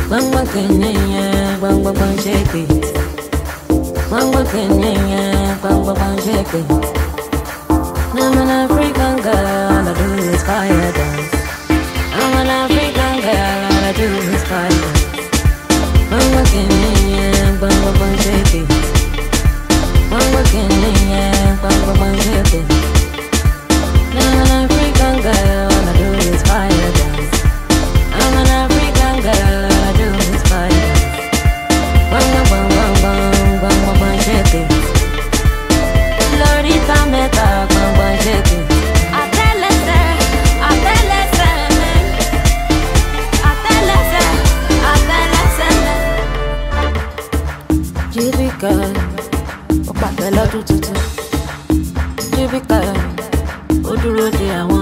Bang bang Kenya, bang bang bang shake it. Bang bang Kenya, bang bang bang shake it. I'm an African girl, all I do is fire dance. I'm an African girl, all I do is fire dance. Bang bang Kenya, bang bang bang shake it. Bang bang Kenya, bang bang bang shake it. I'm an African girl, all I do is fire dance. I'm an African girl, all I do is fire dance. Bang bang bang bang bang bang bang bang shake it. Lorita meta bang bang shake it. Jibika, opate lọ́dún tuntun. Jibika, ó dúró de àwọn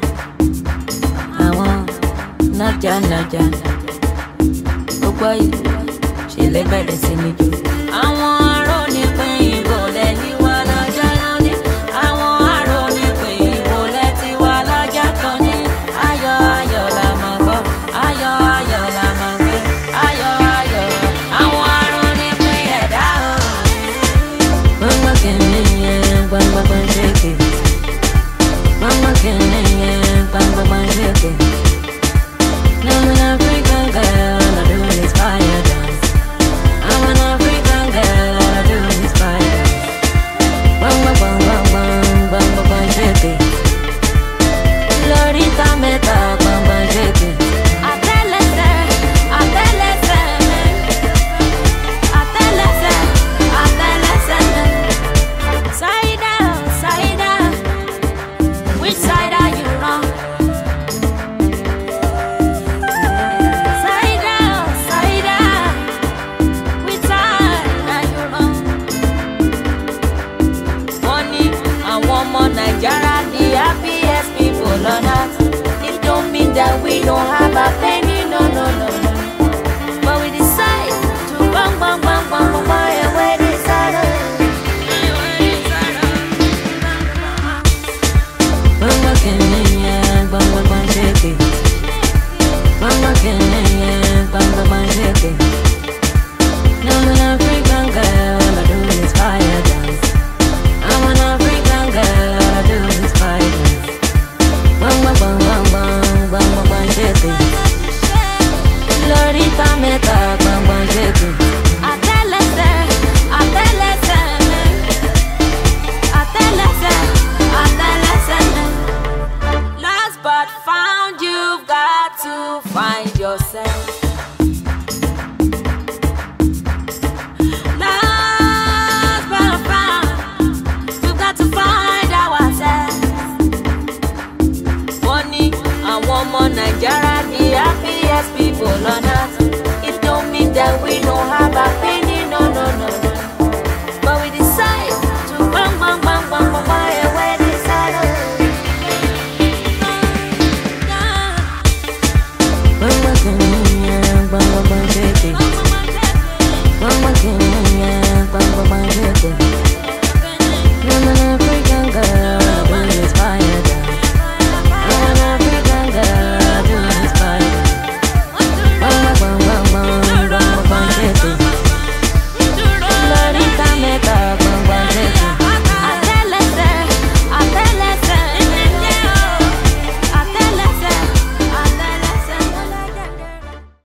nájà. Ó gbọ́ ìlú, ṣe lè bẹ̀rẹ̀ sí ní jó. Àwọn aró ní pín ìbò lẹ́ni wá lọ́jọ́ lónìí. Àwọn aró ní pín ìbò lẹ́ti wá lọ́jọ́ kan ní. Ayọ̀ ayọ̀ la máa gbọ́, ayọ̀ ayọ̀ la máa gbé, ayọ̀ ayọ̀. Àwọn aró ní pín ẹ̀dá o. Gbọ́ngbọ́n kìíní yẹn, gbọ́ngbọ́n ṣèké. Gbọ́ngbọ́n kìíní yẹn, gbọ́ngbọ́n ṣèké. I'm an African girl, all I do is fire dance. I'm an African girl, all I do is fire dance. Bang bang bang bang bang bang bang bang shake it. Lorita meta bang bang shake it. Side out, which side are you on? Nigeria, the happiest people on earth. It don't mean that we don't have a penny, no. But we decide to bang bang bang bang bang bang and we decide. Bang bang Kenya, bang bang bang shake it. Bang bang Kenya, bang bang bang shake it. I'm an African girl, all I do is fire dance. I'm an African girl. Bang bang bang bang bang bang bang bang shake it. Lorita meta bang bang shake it. Lost but found, you've got to find yourself. Lost but found, you've got to find ourselves. Àwọn ọmọ Nigeria, the happiest people on earth. It don't mean that we don't have a